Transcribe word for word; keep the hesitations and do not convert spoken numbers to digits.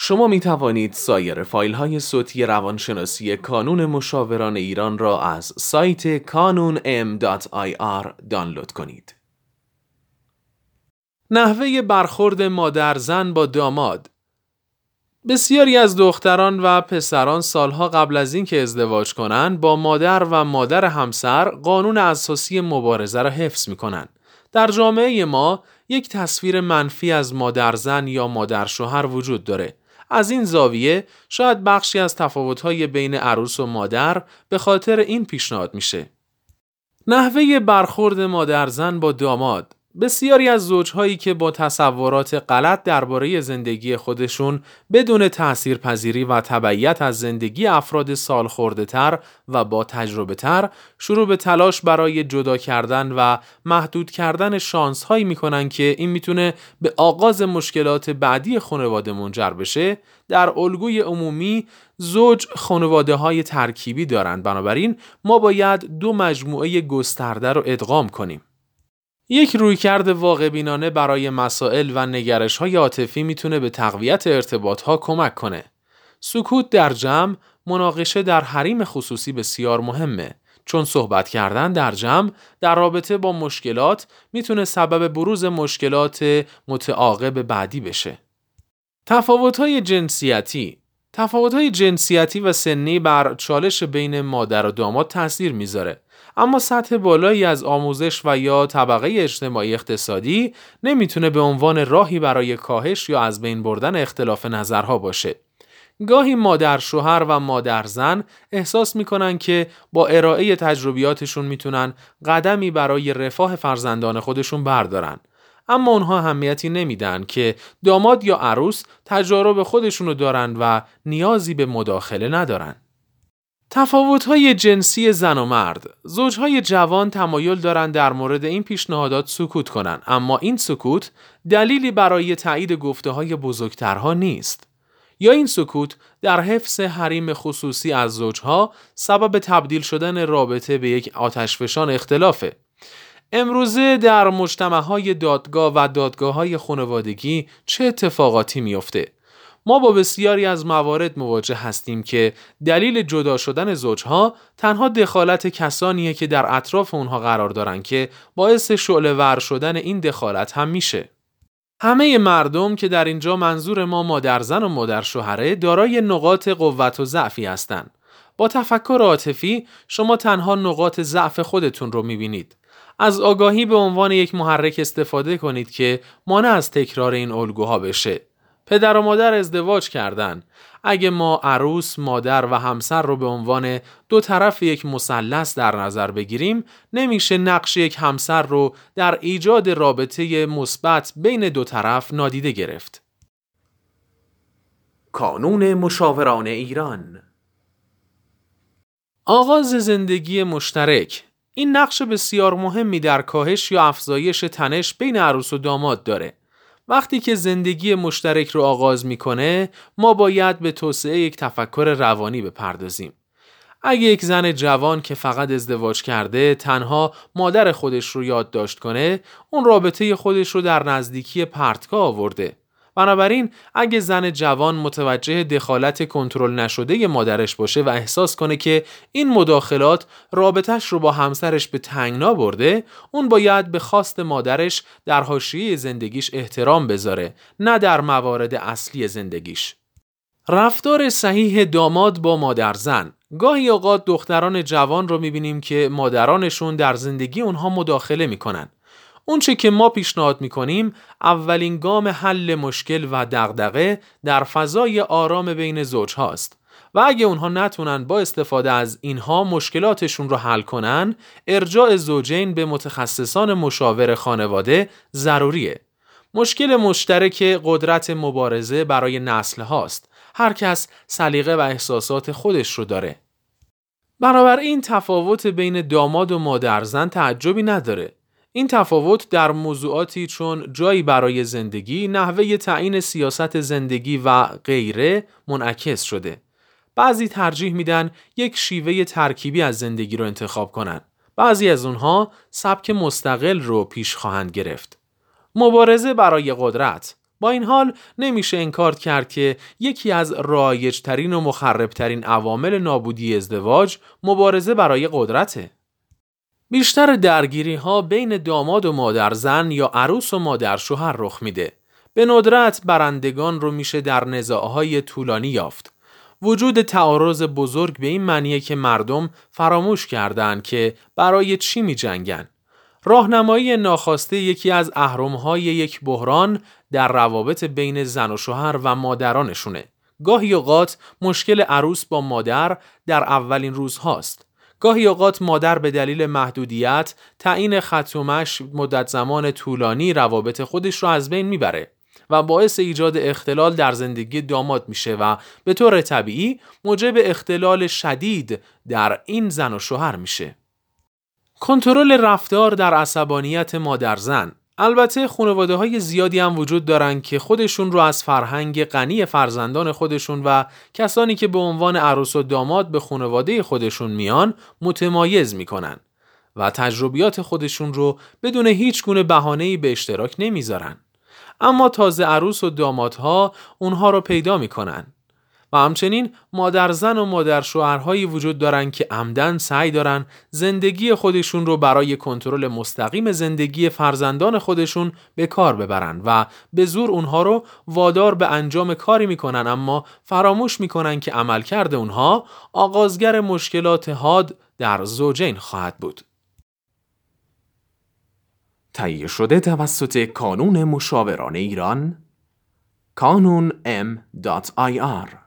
شما می توانید سایر فایل های صوتی روانشناسی کانون مشاوران ایران را از سایت کانون ام دات آی آر دانلود کنید. نحوه برخورد مادر زن با داماد. بسیاری از دختران و پسران سالها قبل از اینکه ازدواج کنند با مادر و مادر همسر قانون اساسی مبارزه را حفظ می‌کنند. در جامعه ما یک تصویر منفی از مادر زن یا مادر شوهر وجود داره. از این زاویه شاید بخشی از تفاوت‌های بین عروس و مادر به خاطر این پیشنهاد میشه. نحوه برخورد مادر زن با داماد. بسیاری از زوجهایی که با تصورات غلط درباره زندگی خودشون بدون تأثیرپذیری و تبعیت از زندگی افراد سالخورده‌تر و با تجربه‌تر شروع به تلاش برای جدا کردن و محدود کردن شانس‌هایی میکنن که این میتونه به آغاز مشکلات بعدی خانواده منجر بشه. در الگوی عمومی زوج خانواده‌های ترکیبی دارند، بنابراین ما باید دو مجموعه گسترده رو ادغام کنیم. یک رویکرد واقع‌بینانه برای مسائل و نگرش‌های عاطفی میتونه به تقویت ارتباط‌ها کمک کنه. سکوت در جمع، مناقشه در حریم خصوصی بسیار مهمه، چون صحبت کردن در جمع در رابطه با مشکلات میتونه سبب بروز مشکلات متعاقب بعدی بشه. تفاوت‌های جنسیتی تفاوت‌های جنسیتی و سنی بر چالش بین مادر و داماد تأثیر میذاره. اما سطح بالایی از آموزش و یا طبقه اجتماعی اقتصادی نمیتونه به عنوان راهی برای کاهش یا از بین بردن اختلاف نظرها باشه. گاهی مادر شوهر و مادر زن احساس میکنن که با ارائه تجربیاتشون میتونن قدمی برای رفاه فرزندان خودشون بردارن. اما اونها اهمیتی نمیدن که داماد یا عروس تجارب خودشونو دارن و نیازی به مداخله ندارن. تفاوت‌های جنسی زن و مرد. زوجهای جوان تمایل دارند در مورد این پیشنهادات سکوت کنند، اما این سکوت دلیلی برای تایید گفته‌های بزرگترها نیست. یا این سکوت در حفظ حریم خصوصی از زوجها سبب تبدیل شدن رابطه به یک آتشفشان اختلافه. امروزه در مجتمع‌های دادگاه و دادگاه‌های خانوادگی چه اتفاقاتی میفته؟ ما با بسیاری از موارد مواجه هستیم که دلیل جدا شدن زوجها تنها دخالت کسانیه که در اطراف اونها قرار دارن که باعث شعله‌ور شدن این دخالت هم میشه. همه مردم که در اینجا منظور ما مادر زن و مادر شوهره دارای نقاط قوت و ضعفی هستند. با تفکر عاطفی شما تنها نقاط ضعف خودتون رو میبینید. از آگاهی به عنوان یک محرک استفاده کنید که مانع از تکرار این الگوها بشه. پدر و مادر ازدواج کردن. اگه ما عروس، مادر و همسر رو به عنوان دو طرف یک مثلث در نظر بگیریم، نمیشه نقش یک همسر رو در ایجاد رابطه مثبت بین دو طرف نادیده گرفت. کانون مشاوران ایران. آغاز زندگی مشترک. این نقش بسیار مهمی در کاهش یا افزایش تنش بین عروس و داماد داره. وقتی که زندگی مشترک رو آغاز میکنه، ما باید به توسعه یک تفکر روانی بپردازیم. اگه یک زن جوان که فقط ازدواج کرده تنها مادر خودش رو یادداشت کنه، اون رابطه خودش رو در نزدیکی پرتگاه آورده. بنابراین اگه زن جوان متوجه دخالت کنترل نشده مادرش باشه و احساس کنه که این مداخلات رابطش رو با همسرش به تنگنا برده، اون باید به خواست مادرش در حاشیه زندگیش احترام بذاره، نه در موارد اصلی زندگیش. رفتار صحیح داماد با مادر زن. گاهی اوقات دختران جوان رو میبینیم که مادرانشون در زندگی اونها مداخله میکنن. اون چه که ما پیشنهاد میکنیم اولین گام حل مشکل و دغدغه در فضای آرام بین زوج هاست و اگه اونها نتونن با استفاده از اینها مشکلاتشون رو حل کنن، ارجاع زوجین به متخصصان مشاور خانواده ضروریه. مشکل مشترک قدرت مبارزه برای نسل هاست. هر کس سلیقه و احساسات خودش رو داره. بنابراین تفاوت بین داماد و مادرزن تعجبی نداره. این تفاوت در موضوعاتی چون جایی برای زندگی، نحوه تعیین سیاست زندگی و غیره منعکس شده. بعضی ترجیح میدن یک شیوه ترکیبی از زندگی رو انتخاب کنن. بعضی از اونها سبک مستقل رو پیش خواهند گرفت. مبارزه برای قدرت. با این حال نمیشه انکار کرد که یکی از رایج‌ترین و مخرب‌ترین عوامل نابودی ازدواج مبارزه برای قدرته. بیشتر درگیری ها بین داماد و مادرزن یا عروس و مادر شوهر رخ میده. به ندرت برندگان رو میشه در نزاعهای طولانی یافت. وجود تعارض بزرگ به این معنیه که مردم فراموش کردن که برای چی می جنگن. راهنمایی ناخواسته یکی از اهرم‌های یک بحران در روابط بین زن و شوهر و مادرانشونه. گاهی اوقات مشکل عروس با مادر در اولین روزهاست. گاهی اوقات مادر به دلیل محدودیت تعیین خط و مشی مدت زمان طولانی روابط خودش رو از بین میبره و باعث ایجاد اختلال در زندگی داماد میشه و به طور طبیعی موجب اختلال شدید در این زن و شوهر میشه. کنترل رفتار در عصبانیت مادر-زن. البته خانواده‌های زیادی هم وجود دارن که خودشون رو از فرهنگ غنی فرزندان خودشون و کسانی که به عنوان عروس و داماد به خانواده خودشون میان متمایز میکنن و تجربیات خودشون رو بدون هیچ گونه بهانه‌ای به اشتراک نمیذارن. اما تازه عروس و دامادها اونها رو پیدا میکنن. و همچنین مادرزن و مادر شوهرهایی وجود دارن که عمدن سعی دارن زندگی خودشون رو برای کنترل مستقیم زندگی فرزندان خودشون به کار ببرن و به زور اونها رو وادار به انجام کاری میکنن، اما فراموش میکنن که عملکرد اونها آغازگر مشکلات حاد در زوجین خواهد بود. تهیه شده توسط کانون مشاوران ایران کانون ام دات آی آر